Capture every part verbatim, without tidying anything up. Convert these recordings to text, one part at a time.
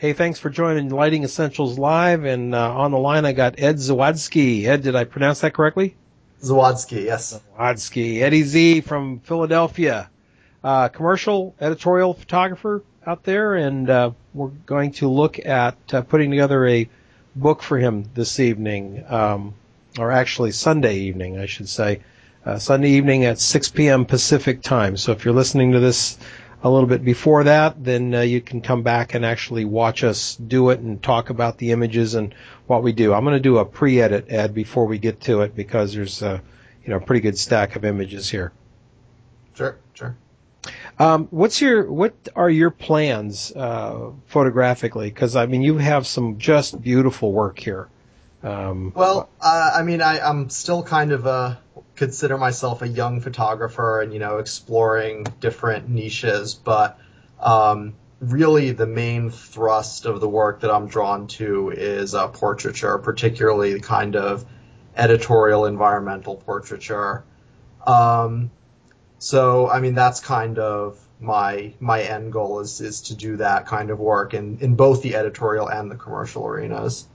Hey, thanks for joining Lighting Essentials Live. And uh, on the line, I got Ed Zawadzki. Ed, did I pronounce that correctly? Zawadzki, yes. Zawadzki. Eddie Z from Philadelphia. Uh, commercial editorial photographer out there. And uh, we're going to look at uh, putting together a book for him this evening. Um, or actually Sunday evening, I should say. Uh, Sunday evening at six p.m. Pacific time. So if you're listening to this a little bit before that, then uh, you can come back and actually watch us do it and talk about the images and what we do. I'm going to do a pre-edit, Ed, before we get to it because there's a you know a pretty good stack of images here. Sure, sure. Um, what's your what are your plans uh, photographically? Because I mean, you have some just beautiful work here. Um, well, uh, I mean, I, I'm still kind of a consider myself a young photographer and, you know, exploring different niches. But um, really the main thrust of the work that I'm drawn to is uh, portraiture, particularly kind of editorial environmental portraiture. Um, so, I mean, that's kind of my my end goal is, is to do that kind of work in, in both the editorial and the commercial arenas.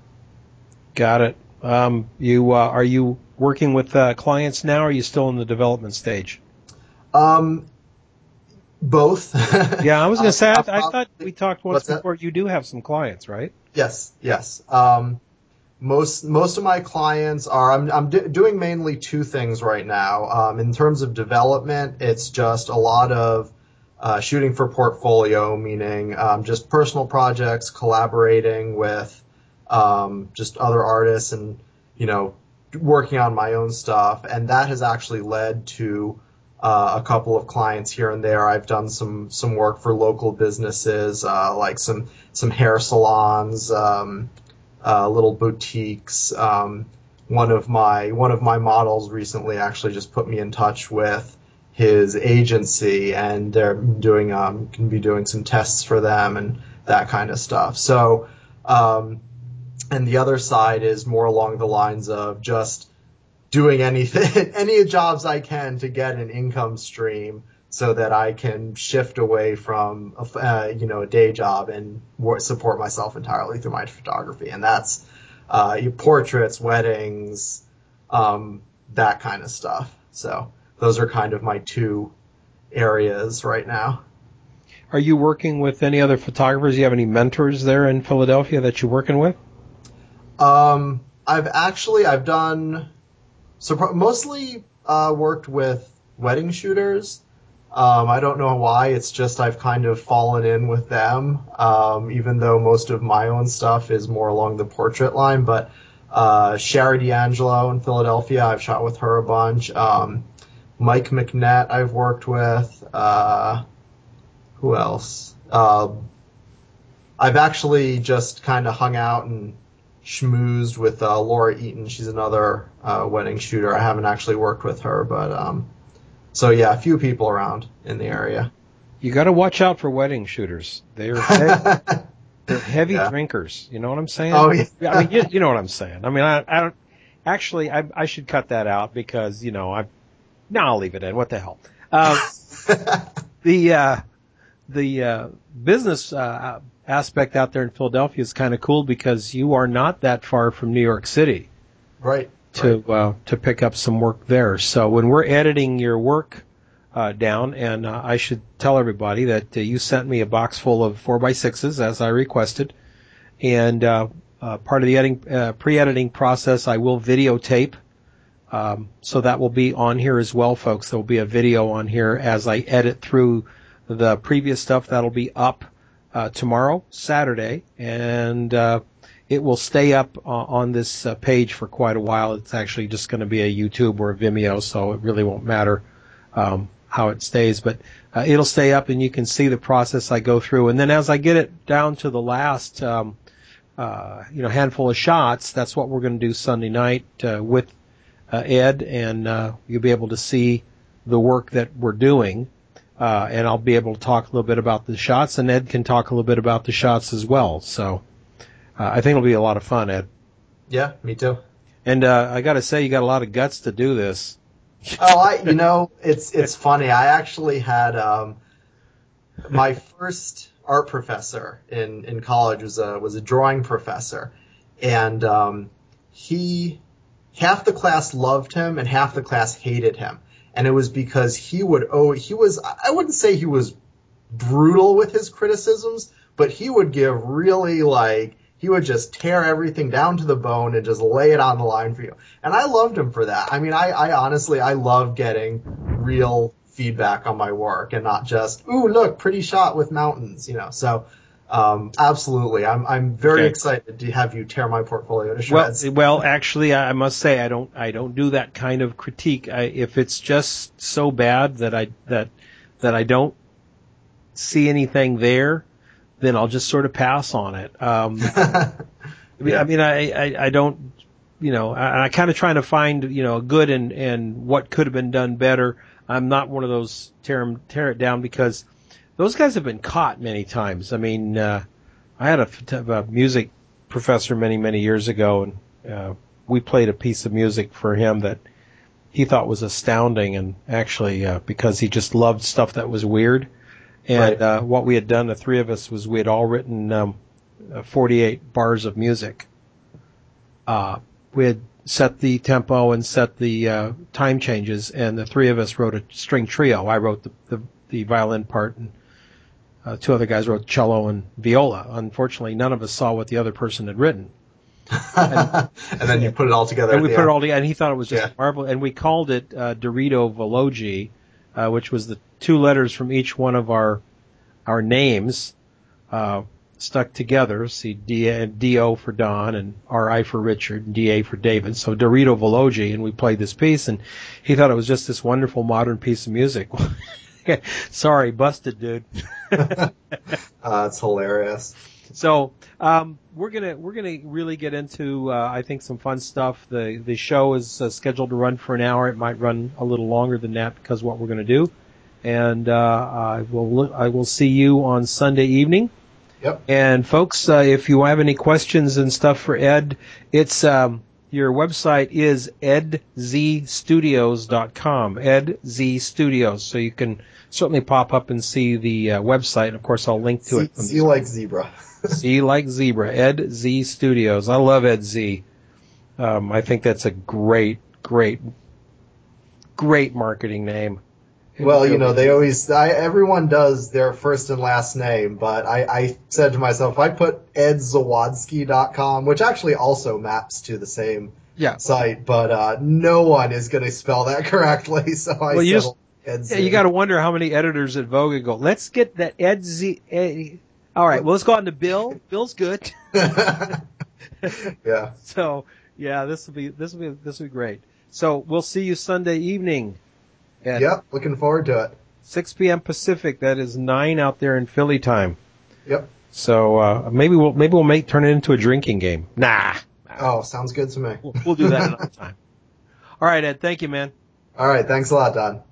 Got it. Um, you uh, are you working with uh, clients now, or are you still in the development stage? Um, both. Yeah, I was going to say, I, uh, I thought we talked once that? before. You do have some clients, right? Yes, yes. Um, most most of my clients are. I'm I'm do, doing mainly two things right now. Um, in terms of development, it's just a lot of uh, shooting for portfolio, meaning um, just personal projects, collaborating with um, just other artists, and you know, working on my own stuff. And that has actually led to Uh, a couple of clients here and there. I've done some some work for local businesses, uh, like some some hair salons, um, uh, little boutiques. Um, one of my one of my models recently actually just put me in touch with his agency, and they're doing um, can be doing some tests for them and that kind of stuff. So, um, and the other side is more along the lines of just doing anything, any jobs I can to get an income stream so that I can shift away from, a, uh, you know, a day job and wor- support myself entirely through my photography. And that's uh, portraits, weddings, um, that kind of stuff. So those are kind of my two areas right now. Are you working with any other photographers? Do you have any mentors there in Philadelphia that you're working with? Um, I've actually, I've done... So mostly uh, worked with wedding shooters. Um, I don't know why. It's just I've kind of fallen in with them, um, even though most of my own stuff is more along the portrait line. But uh, Sherry D'Angelo in Philadelphia, I've shot with her a bunch. Um, Mike McNett I've worked with. Uh, who else? Uh, I've actually just kind of hung out and schmoozed with uh, Laura Eaton. She's another uh, wedding shooter. I haven't actually worked with her, but um, so yeah, a few people around in the area. You got to watch out for wedding shooters. They're heavy, they're heavy yeah. drinkers. You know what I'm saying? Oh yeah. I mean, you, you know what I'm saying. I mean, I, I don't actually. I, I should cut that out because you know I. No, I'll leave it in. What the hell? Uh, the uh, the uh, business uh, aspect out there in Philadelphia is kind of cool because you are not that far from New York City, right? To right. Uh, to pick up some work there. So when we're editing your work uh, down, and uh, I should tell everybody that uh, you sent me a box full of four by sixes as I requested, and uh, uh, part of the editing, uh, pre-editing process, I will videotape. Um, so that will be on here as well, folks. There will be a video on here as I edit through the previous stuff. That'll be up uh, tomorrow, Saturday, and uh, it will stay up uh, on this uh, page for quite a while. It's actually just going to be a YouTube or a Vimeo, so it really won't matter um, how it stays. But uh, it'll stay up, and you can see the process I go through. And then as I get it down to the last, um, uh, you know, handful of shots, that's what we're going to do Sunday night uh, with uh, Ed, and uh, you'll be able to see the work that we're doing. Uh, and I'll be able to talk a little bit about the shots, and Ed can talk a little bit about the shots as well. So uh, I think it'll be a lot of fun, Ed. Yeah, me too. And uh, I got to say, you got a lot of guts to do this. Oh, I, you know, it's it's funny. I actually had um, my first art professor in, in college, was a was a drawing professor, and um, he half the class loved him and half the class hated him, and it was because he would oh he was I wouldn't say he was brutal with his criticisms, but he would give really like he would just tear everything down to the bone and just lay it on the line for you. And I loved him for that. I mean, I, I honestly, I love getting real feedback on my work and not just, ooh, look, pretty shot with mountains, you know. So, um, absolutely. I'm, I'm very Okay. excited to have you tear my portfolio to shreds. Well, well, actually, I must say I don't, I don't do that kind of critique. I, if it's just so bad that I, that, that I don't see anything there, then I'll just sort of pass on it. Um, Yeah. I mean, I, I, I don't, you know, I, I kind of trying to find, you know, good and, and what could have been done better. I'm not one of those tear 'em, tear it down, because those guys have been caught many times. I mean, uh, I had a, a music professor many, many years ago, and, uh, we played a piece of music for him that he thought was astounding, and actually, uh, because he just loved stuff that was weird. And, Right. uh, what we had done, the three of us, was we had all written, um, uh, forty-eight bars of music. Uh, we had set the tempo and set the, uh, time changes, and the three of us wrote a string trio. I wrote the, the, the violin part, and, uh, two other guys wrote cello and viola. Unfortunately, none of us saw what the other person had written. And, and then you put it all together. And at we the put end. it all together, and he thought it was just Yeah. marvelous. And we called it, uh, Dorito Veloci, uh, which was the two letters from each one of our, our names, uh, stuck together. See, D, D O for Don, and R I for Richard, and D A for David. So Dorito Veloci, and we played this piece, and he thought it was just this wonderful modern piece of music. Sorry, busted, dude. uh, it's hilarious. So um, we're gonna we're gonna really get into uh, I think some fun stuff. The the show is uh, scheduled to run for an hour. It might run a little longer than that because of what we're gonna do. And uh, I will I will see you on Sunday evening. Yep. And folks, uh, if you have any questions and stuff for Ed, it's um, your website is ed z studios dot com. Ed Z Studios. So you can certainly pop up and see the uh, website. And of course, I'll link to See, it. From see like zebra. See like zebra. Ed Z Studios. I love Ed Z. Um, I think that's a great, great, great marketing name. It Well, you really know, they is. always, I, everyone does their first and last name, but I, I said to myself, if I put ed zawadski dot com, which actually also maps to the same Yeah. site, but uh, no one is going to spell that correctly, so I Well, you just, settled Ed Z. yeah, you got to wonder how many editors at Vogue go, let's get that Ed Z. Ed. All right, well, let's go on to Bill. Bill's good. Yeah. So, yeah, this will be this will be this will be great. So we'll see you Sunday evening at Yep, looking forward to it. six p.m. Pacific. That is nine out there in Philly time. Yep. So uh, maybe we'll maybe we'll make turn it into a drinking game. Nah, Oh, sounds good to me. we'll, we'll do that another time. All right, Ed. Thank you, man. All right, thanks a lot, Don.